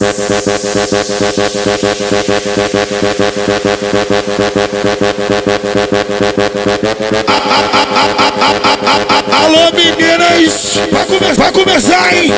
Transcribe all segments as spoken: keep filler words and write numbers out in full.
Alô meninas, vai, come vai começar, hein?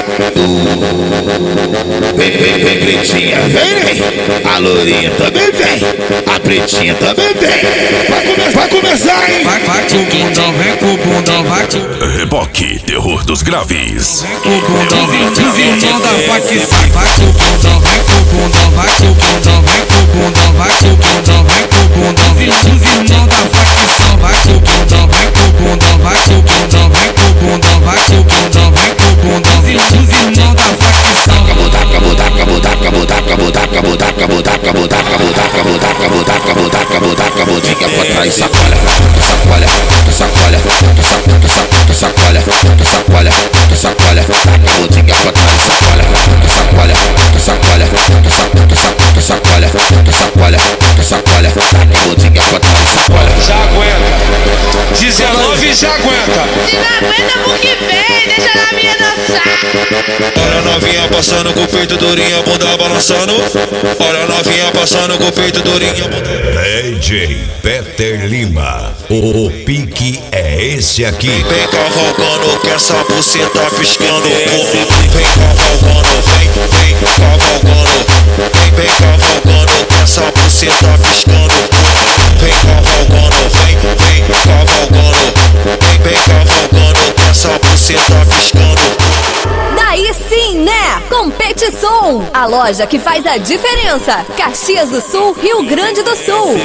Vem, vem, vem, pretinha, vem, vem. A lourinha também vem, a pretinha também vem. Vai, come vai começar, hein? Vai, vai, tio bundão, vem com o bundão, vai, tio. Reboque, terror dos graves. Vem com o bundão, vem, tio bundão da facção. Vai, tio bundão, vem com o bundão, vai, tio bundão, vem com o bundão, vai, tio bundão, vem com o bundão. Tio bundão da facção, vai, tio bundão, vem com o bundão, vai, tio bundão, vem com o bundão, vai, tio bundão, vem com o bundão. Tio bundão da facção. Acabou, acabou, acabou, acabou, acabou, acabou, acabou, acabou, acabou, acabou, acabou, acabou, acabou, acabou, acabou, diga pra trás, sacola, sacola, sacola, sacola, sacola, sacola, acabou, diga pra trás, sacola, sacola, sacola, sacola, sacola, sacola, acabou, diga pra trás, sacola. Já aguenta, dezenove já aguenta. Se não aguenta porque vem, deixa na minha dançar. Olha a novinha passando com o peito durinha, bunda balançando. Olha a novinha passando com o peito durinha, bunda... D J Peter Lima, o, o pique é esse aqui. Vem cavalgando que essa buceta piscando. Vem cavalgando, vem, vem cavalgando. Vem, vem cavalgando que essa buceta piscando. Vem cavalgando, vem, vem cavalgando. Vem, vem cavalgando que essa buceta piscando. Daí sim, né? Competição, a loja que faz a diferença. Caxias do Sul, Rio Grande do Sul.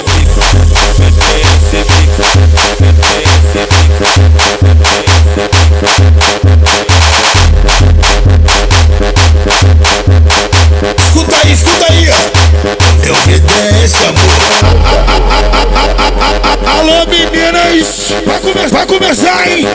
Escuta aí, escuta aí, ó. Eu obedece, amor. Alô meninas, vai, come vai começar, hein?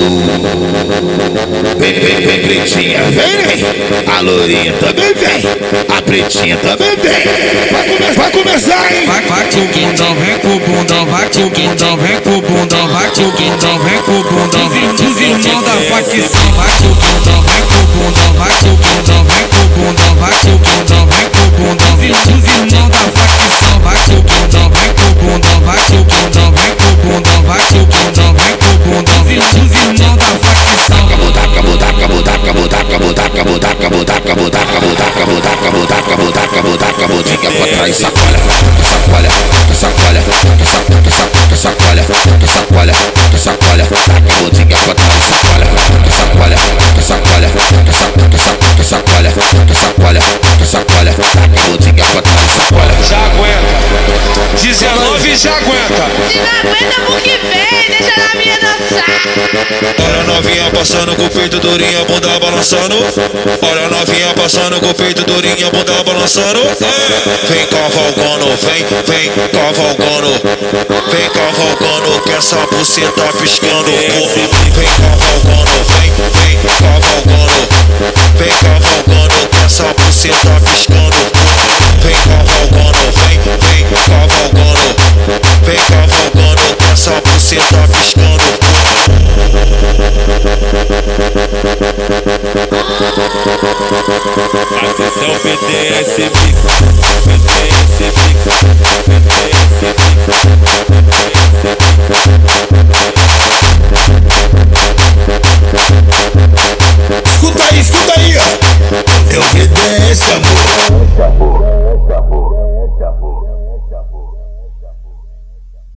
Vem, vem, vem, pretinha, vem, vem. A lourinha também vem, a pretinha também vem. Vai, come vai começar, hein? Vai, vai, tio bundão, vem com o bundão, vai, tio bundão, vem com o bundão, vai, tio bundão, vem com o bundão. Tio bundão da facção, vai, tio bundão, vem com o bundão, vai, tio bundão, vem com o bundão, vai, tio bundão, vem com o bundão. Tio bundão da facção, vai, tio bundão, vem com o bundão, vai, tio bundão, vem com o bundão, vai, tio bundão, vem com o bundão. Tio bundão da facção. Acabou, acabou, acabou, acabou, acabou, acabou, acabou, acabou, acabou, acabou, acabou, acabou, acabou, acabou, diga pra trás, sacola, sacola, sacola, sacola, sacola, sacola, acabou, diga pra trás, sacola, sacola, sacola, sacola, sacola, sacola, acabou, diga pra trás, sacola. Já aguenta, dezenove já aguenta. Se não aguenta porque vem, deixa na minha dançar. Olha a novinha passando com o peito durinha, bunda balançando. Olha a novinha passando com o peito durinha, bunda balançando. Vem cavalgando, vem, vem cavalgando. Vem cavalgando que essa buceta piscando. Vem cavalgando, vem, vem cavalgando. Vem cavalgando que essa buceta piscando. Vem cavalgando, vem, vem cavalgando. Vem cavalgando que essa buceta piscando. A sessão B T S Mix, B T S Mix, B T S Escuta aí, escuta aí, ó. Eu obedece, amor.